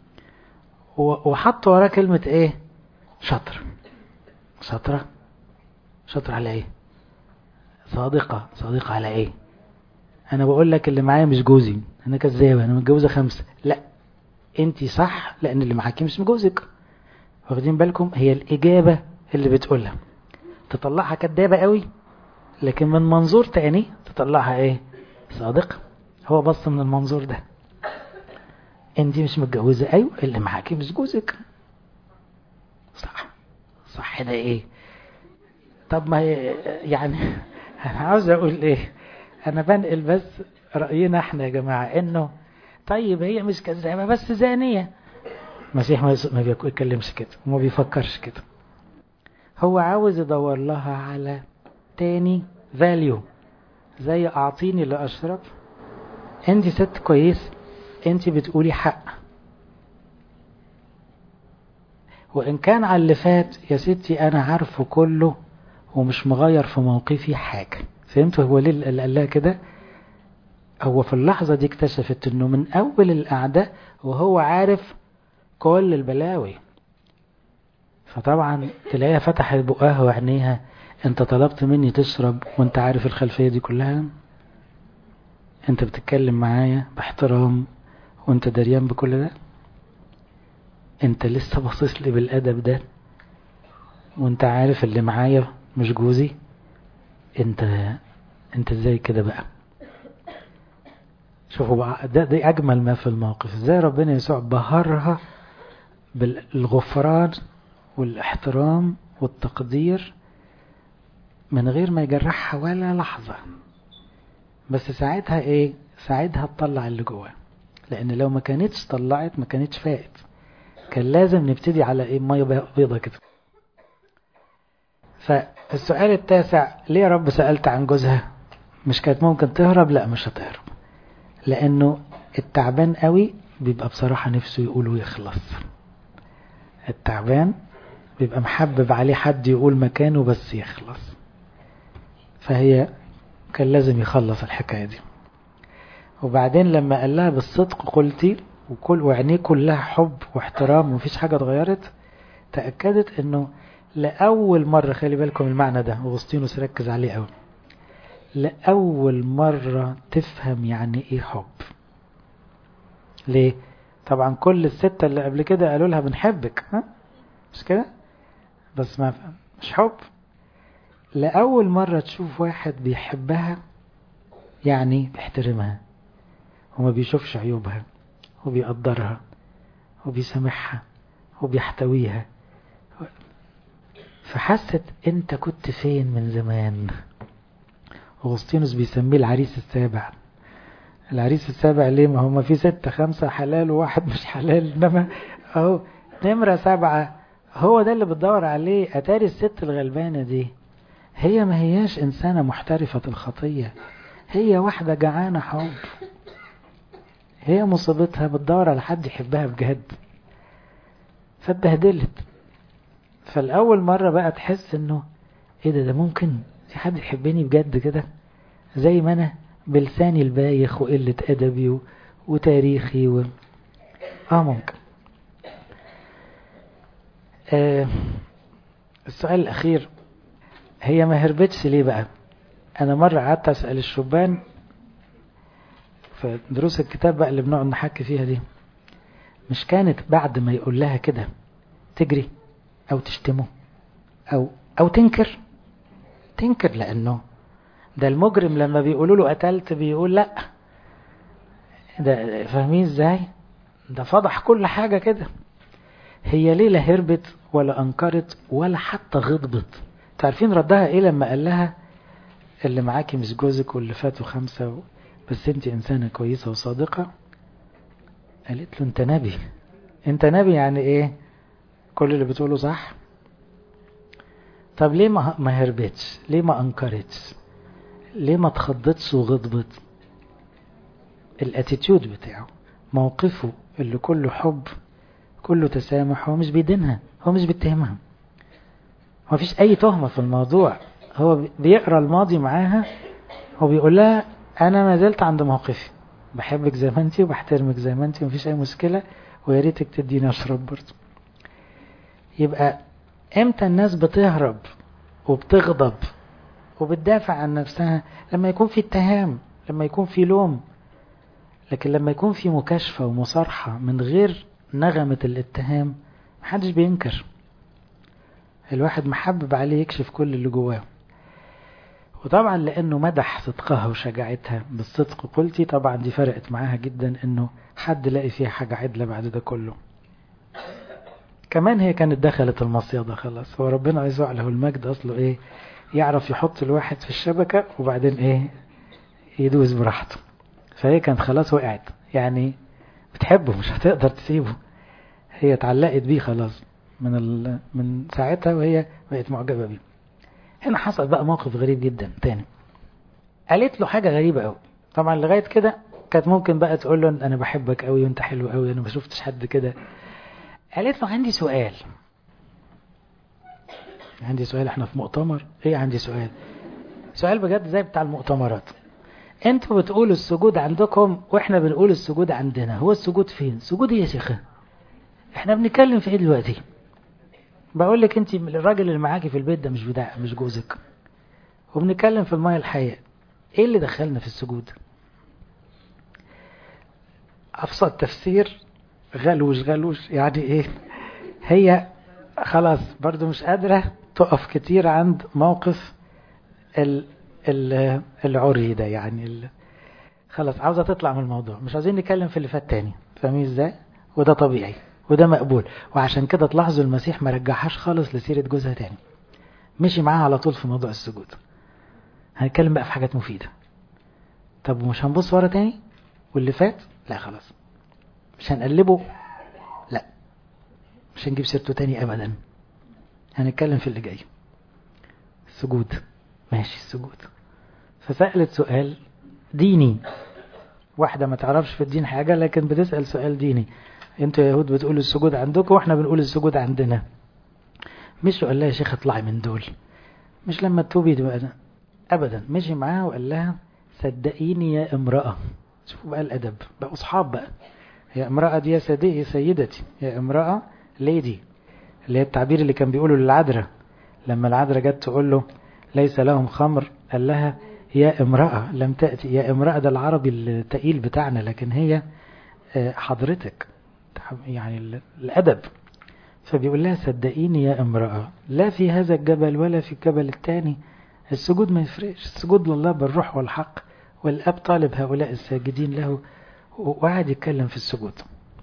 وحط وراه كلمة ايه، شطر. شطرة؟ شطر على ايه؟ صادقة. صادقة على ايه؟ انا بقول لك اللي معايا مش جوزي، انا كذابة، انا متجوزة 5. لا، انتي صح لان اللي معاكي مش جوزك. واخدين بالكم؟ هي الاجابة اللي بتقولها تطلعها كدابة قوي، لكن من منظور تاني تطلعها ايه، صادقة. هو بص من المنظور ده، انتي مش متجوزة، ايوه اللي معاكي مش جوزك. صح. صح ده ايه؟ طب ما يعني انا عاوز اقول ايه، انا بنقل بس رأينا احنا يا جماعة، انه طيب هي مش كذابة بس زانية. المسيح ما بيتكلمش كده وما بيفكرش كده. هو عاوز يدور لها على تاني فاليو، زي اعطيني لاشرب. انت ست كويس، انت بتقولي حق، وان كان على اللي فات يا ستي انا عارفه كله ومش مغير في موقفي حاجة. فهمتوا هو ليه اللي قال لها كده؟ هو في اللحظة دي اكتشفت انه من اول القعدة وهو عارف كل البلاوي. فطبعا تلاقيها فتحت بقها وعينيها، انت طلبت مني تشرب وانت عارف الخلفية دي كلها، انت بتتكلم معايا باحترام وانت دريان بكل ده، انت لسه باصص لي بالادب ده وانت عارف اللي معايا مش جوزي، انت ازاي كده بقى؟ شوفوا بقى، دي اجمل ما في الموقف، ازاي ربنا يسوع بهرها بالغفران والاحترام والتقدير من غير ما يجرحها ولا لحظة. بس ساعتها ايه، ساعتها تطلع اللي جواه، لان لو ما كانتش طلعت ما كانتش فائت. كان لازم نبتدي على ايه، مية بيضة كده. فالسؤال التاسع، ليه يا رب سألت عن جوزها؟ مش كانت ممكن تهرب؟ لا مش هتهرب، لانه التعبان قوي بيبقى بصراحة نفسه يقول ويخلص. التعبان بيبقى محبب عليه حد يقول مكانه بس يخلص. فهي كان لازم يخلص الحكاية دي. وبعدين لما قال لها بالصدق قلتي، وعينيه كلها حب واحترام ومفيش حاجة اتغيرت، تأكدت انه لأول مرة، خلي بالكم المعنى ده وغسطينوس ركز عليه قوي، لأول مرة تفهم يعني ايه حب. ليه؟ طبعا كل الستة اللي قبل كده قالوا لها بنحبك، ها مش كده؟ بس ما مش حب. لأول مرة تشوف واحد بيحبها يعني بيحترمها وما بيشوفش عيوبها وبيقدرها وبيسامحها وبيحتويها. فحست انت كنت فين من زمان. أغسطينوس بيسميه العريس السابع. العريس السابع ليه؟ ما هم في 6 5 حلال وواحد مش حلال، انما اهو نمرة 7 هو ده اللي بتدور عليه. اتاري الست الغلبانة دي هي ما هياش انسانة محترفة الخطية، هي واحدة جعانة حب، هي مصيبتها بتدور على حد يحبها بجد، فاتبهدلت. فالأول مرة بقى تحس انه ايه ده ممكن في حد يحبني بجد كده زي ما انا بلساني البايخ وقلة ادبي وتاريخي ممكن. السؤال الاخير، هي ما هربتش ليه بقى؟ انا مرة قعدت اسأل الشبان في دروس الكتاب بقى اللي بنقعد نحكي فيها دي، مش كانت بعد ما يقول لها كده تجري او تشتمه او تنكر لانه ده المجرم لما بيقولوا له قتلت بيقول لا، ده فاهمين ازاي؟ ده فضح كل حاجة كده. هي ليه لا هربت ولا انكرت ولا حتى غضبت؟ تعرفين ردها ايه لما قال لها اللي معاكي مش جوزك واللي فاتوا 5 بس انت انسانة كويسة وصادقة؟ قالت له انت نبي. انت نبي يعني ايه؟ كل اللي بتقوله صح. طب ليه ما هربتش؟ ليه ما انكرتش؟ ليه ما تخضتش وغضبت؟ الاتيتيود بتاعه، موقفه اللي كله حب كله تسامح، هو مش بيدينها، هو مش بيتهمها، هو مفيش اي تهمة في الموضوع، هو بيقرأ الماضي معاها وبيقول لها انا ما زلت عند موقفي، بحبك زي ما انتي وبحترمك زي ما انتي، مفيش اي مشكلة ويا ريتك تديني اشرب برضه. يبقى امتى الناس بتهرب وبتغضب وبتدافع عن نفسها؟ لما يكون في اتهام، لما يكون في لوم. لكن لما يكون في مكاشفة ومصارحة من غير نغمة الاتهام محدش بينكر. الواحد محبب عليه يكشف كل اللي جواه. وطبعا لانه مدح صدقها وشجاعتها بالصدق قلتي، طبعا دي فرقت معاها جدا انه حد لاقي فيها حاجة عدلة بعد ده كله. كمان هي كانت دخلت المصيدة خلاص، هو ربنا يسوع له المجد اصله ايه؟ يعرف يحط الواحد في الشبكة وبعدين ايه؟ يدوز براحته. فهي كانت خلاص وقعت، يعني بتحبه مش هتقدر تسيبه، هي اتعلقت بيه خلاص من ساعتها وهي بقت معجبة بيه. هنا حصل بقى موقف غريب جدا تاني. قالت له حاجة غريبة قوي. طبعا لغاية كده كانت ممكن بقى تقول له انا بحبك قوي وانت حلو قوي، انا ما شفتش حد كده. قالت له عندي سؤال. عندي سؤال؟ احنا في مؤتمر ايه؟ عندي سؤال بجد زي بتاع المؤتمرات. انتوا بتقولوا السجود عندكم واحنا بنقول السجود عندنا، هو السجود فين؟ سجود يا شيخة، احنا بنتكلم في ايه دلوقتي؟ بقول لك انت الراجل اللي معاكي في البيت ده مش جوزك، وبنتكلم في الماء الحياة، ايه اللي دخلنا في السجود؟ ابسط تفسير غلوش يعني ايه؟ هي خلاص برضو مش قادرة تقف كتير عند موقف العري ده، يعني خلاص عاوزة تطلع من الموضوع، مش عايزين نتكلم في اللي فات تاني. فاهمين ازاي؟ وده طبيعي وده مقبول. وعشان كده تلاحظوا المسيح ما رجعهاش خالص لسيرة جوزها تاني، مشي معاها على طول في موضوع السجود. هنتكلم بقى في حاجات مفيدة. طب ومش هنبص ورا تاني واللي فات؟ لا خلاص مش هنقلبه، لا مش هنجيب سيرته تاني ابدا، هنتكلم في اللي جاي. السجود، ماشي السجود. فسألت سؤال ديني، واحدة ما تعرفش في الدين حاجة لكن بتسأل سؤال ديني. انتوا يهود بتقولوا السجود عندكم واحنا بنقول السجود عندنا. مش قال لها يا شيخ اطلعي من دول، مش لما تتوبي تبقى ابدا. مشي معاها وقال لها صدقيني يا امرأة. شوفوا بقى الادب، بقوا اصحاب بقى. يا امرأة دي يا سيدتي، يا امرأة ليدي، اللي هي التعبير اللي كان بيقوله للعذراء لما العذراء جت تقول له ليس لهم خمر، قال لها يا امرأة لم تأتي. يا امرأة ده العربي التقيل بتاعنا، لكن هي حضرتك يعني الأدب. فبيقول لها صدقيني يا امرأة، لا في هذا الجبل ولا في الجبل الثاني السجود ما يفرقش، السجود لله بالروح والحق، والأب طالب هؤلاء الساجدين له، وقعد يتكلم في السجود.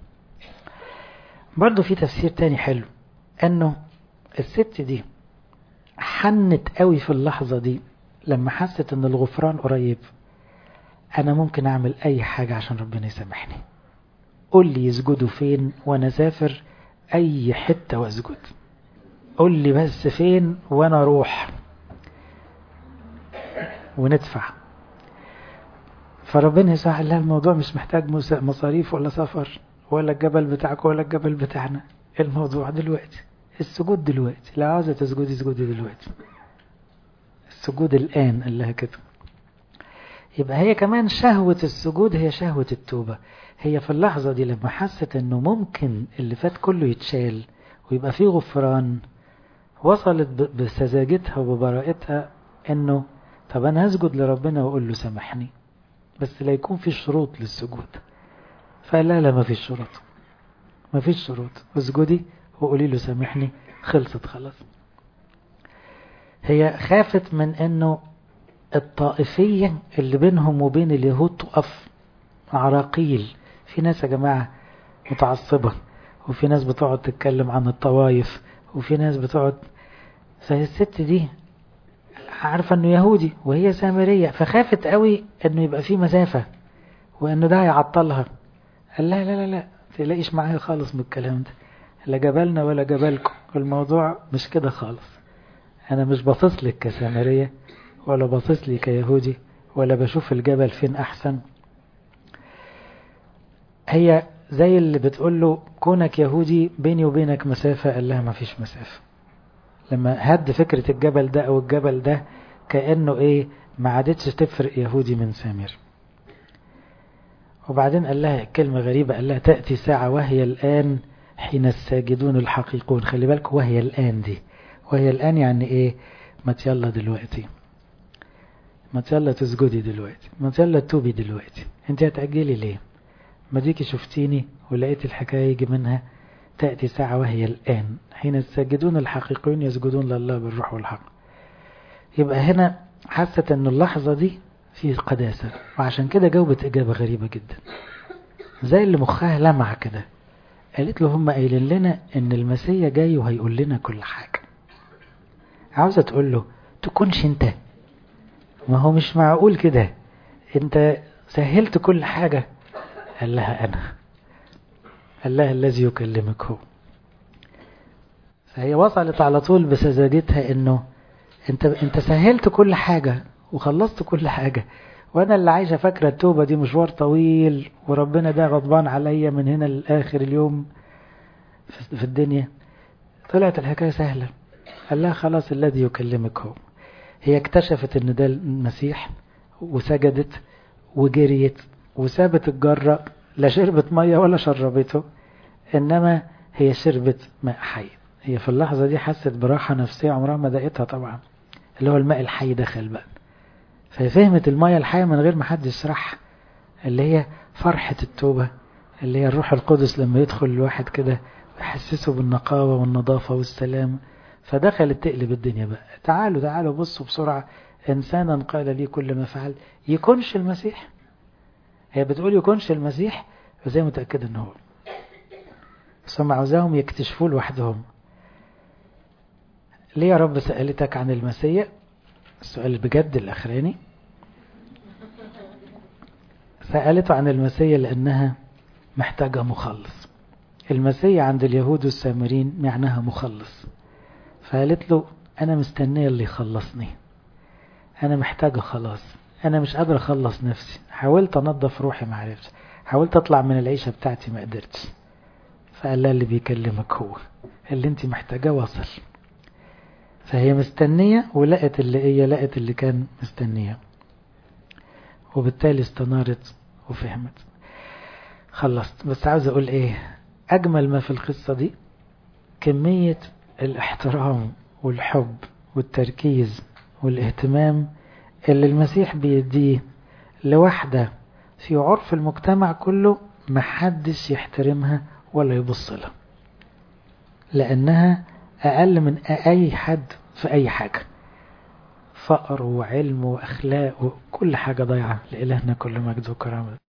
برضو في تفسير تاني حلو، انه الست دي حنت قوي في اللحظة دي لما حست ان الغفران قريب. انا ممكن اعمل اي حاجة عشان ربنا يسامحني، قول لي يسجدوا فين وانا سافر اي حتة واسجد، قول لي بس فين وانا اروح وندفع. فربنا يسهل لها الموضوع، مش محتاج مصاريف ولا سفر ولا الجبل بتاعك ولا الجبل بتاعنا، الموضوع دلوقتي، السجود دلوقتي، لا عاوزة تسجدي اسجدي دلوقتي، السجود الآن قال لها كده. يبقى هي كمان شهوة السجود هي شهوة التوبة. هي في اللحظة دي لما حست انه ممكن اللي فات كله يتشال ويبقى فيه غفران، وصلت بسذاجتها وببراءتها انه طب انا هسجد لربنا واقول له سامحني، بس لا يكون في شروط للسجود. فلا لا، ما فيش شروط، ما فيش شروط، اسجدي وقولي له سامحني، خلصت خلاص. هي خافت من انه الطائفية اللي بينهم وبين اليهود تقف عراقيل. في ناس يا جماعة متعصبة، وفي ناس بتقعد تتكلم عن الطوائف، وفي ناس بتقعد. فهي الست دي عارفة انه يهودي وهي سامرية، فخافت قوي انه يبقى في مسافة وانه ده هيعطلها. قال لا لا لا لا، تلاقيش معايا خالص من الكلام ده، لا جبلنا ولا جبلكم، الموضوع مش كده خالص. انا مش باصص لك كسامرية ولا باصص لي كيهودي ولا بشوف الجبل فين احسن. هي زي اللي بتقول له كونك يهودي بيني وبينك مسافة، قال لها ما فيش مسافة. لما هد فكرة الجبل ده او الجبل ده كأنه ايه، ما عادتش تفرق يهودي من سامر. وبعدين قال لها كلمة غريبة، قال لها تأتي ساعة وهي الآن حين الساجدون الحقيقون. خلي بالك وهي الآن دي، وهي الآن يعني ايه؟ ما يلا دلوقتي، ما يلا تسجدي دلوقتي، ما يلا توبي دلوقتي، انت هتأجلي ليه؟ ما ديكي شفتيني ولقيت الحكاية يجي منها تأتي ساعة وهي الآن حين الساجدون الحقيقيون يسجدون لله بالروح والحق. يبقى هنا حست ان اللحظة دي في قداسة، وعشان كده جاوبت إجابة غريبة جدا، زي اللي مخها لمع كده. قالت له هم قايلين لنا ان المسيح جاي وهيقول لنا كل حاجة. عاوزة تقول له تكونش انت، ما هو مش معقول كده، انت سهلت كل حاجة. قال لها انا، قال لها الذي يكلمك هو. فهي وصلت على طول بسذاجتها انه انت سهلت كل حاجة وخلصت كل حاجة، وانا اللي عايشة فاكرة التوبة دي مشوار طويل وربنا ده غضبان عليا من هنا لآخر اليوم في الدنيا. طلعت الحكاية سهلة. قال لها خلاص الذي يكلمك هو. هي اكتشفت ان ده المسيح وسجدت وجريت وسابت الجرة، لا شربت مية ولا شربته، انما هي شربت ماء حي. هي في اللحظة دي حست براحة نفسية عمرها ما دقتها طبعا، اللي هو الماء الحي دخل بقى. فهي فهمت المية الحية من غير ما حد يشرحها، اللي هي فرحة التوبة، اللي هي الروح القدس لما يدخل الواحد كده ويحسسه بالنقاوة والنظافة والسلام. فدخلت تقلب الدنيا بقى. تعالوا تعالوا بصوا بسرعة، إنسانا قال لي كل ما فعل. يكونش المسيح؟ هي بتقول يكونش المسيح، وزي متأكد انه هو، بس هم عاوزاهم يكتشفوا لوحدهم. ليه يا رب سألتك عن المسيح؟ السؤال بجد الأخراني، سألته عن المسيح لأنها محتاجة مخلص. المسيح عند اليهود والسامرين معناها مخلص، فقالت له أنا مستنية اللي يخلصني، أنا محتاجة خلاص، أنا مش قادرة أخلص نفسي، حاولت أنظف روحي ما عرفتش، حاولت أطلع من العيشة بتاعتي ما قدرتش. فقال لها اللي بيكلمك هو، اللي انت محتاجة وصل. فهي مستنية ولقت لقت اللي كان مستنية، وبالتالي استنارت وفهمت. خلصت. بس عاوز أقول إيه أجمل ما في القصة دي؟ كمية الاحترام والحب والتركيز والاهتمام اللي المسيح بيديه لوحدة في عرف المجتمع كله محدش يحترمها ولا يبص لها، لأنها أقل من أي حد في أي حاجة، فقر وعلم وأخلاق وكل حاجة ضايعة. لإلهنا كل مجد وكرامة.